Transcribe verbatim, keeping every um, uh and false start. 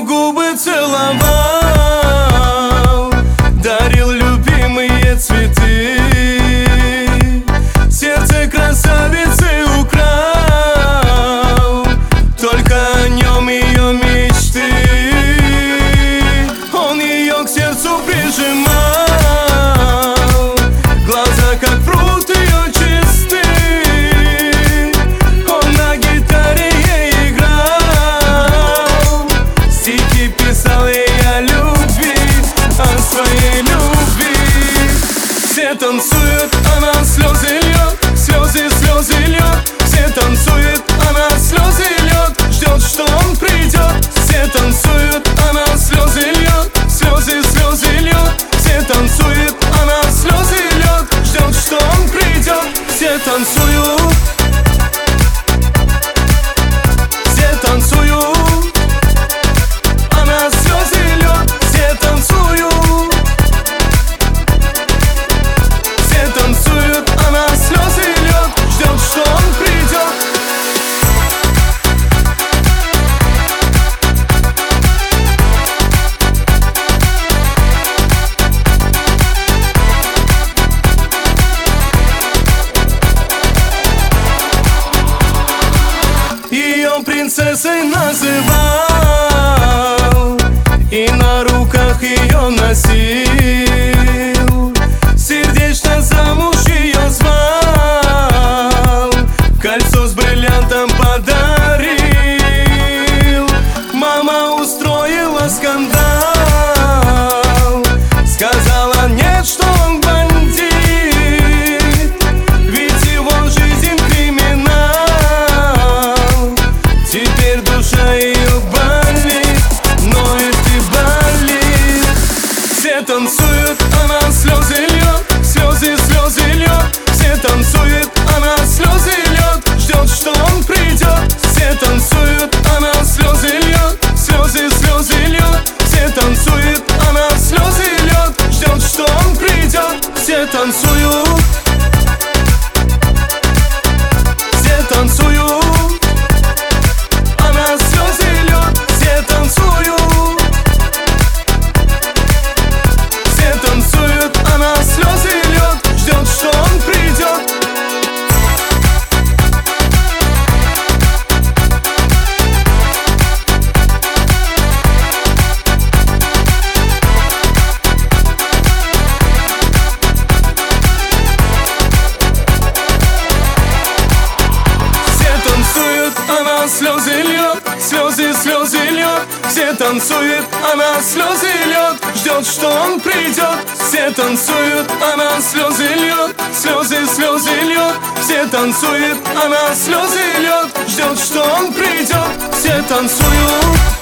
ее губы целовал, дарил любимые цветы, сердце красавицы украл, только о нем ее мечты. Он ее к сердцу прижимал, глаза как пруд ее чисты. Он на гитаре ей играл, стихи писал ей о любви, о своей любви. Все танцуют, она слезы льет, слезы, слезы льет. Все танцуют, она слезы льет, ждет, что он придет. Все танцуют, она слезы льет, слезы, слезы льет. Все танцуют, она слезы льет, ждет, что он придет. Все танцуют, все танцуют, она слезы льет. Все танцуют, все танцуют, она слезы льет, ждет, что он придет. Ее принцессой называл и на руках ее носил, сердечно замуж ее звал, кольцо с бриллиантом подарил. Мама устроила скандал, сказала нет, что он бандит, ведь его жизнь криминал. Теперь душа ее болит, ноет и болит. Все танцуют, она слезы льет, слезы, слезы льет. Все танцуют, она слезы льет, ждет, что он придет. Все танцуют, она слезы льет, слезы, слезы льет. Все танцуют, она слезы льет, ждет, что он придет. Все танцуют, все танцуют, она слезы льет. Все танцуют, все танцуют, она слезы льет, ждет, что он придет. Она слезы льет, слезы, слезы льет. Все танцуют, она слезы льет, ждет, что он придет. Все танцуют, она слезы льет, слезы, слезы льет. Все танцуют, она слезы льет, ждет, что он придет. Все танцуют.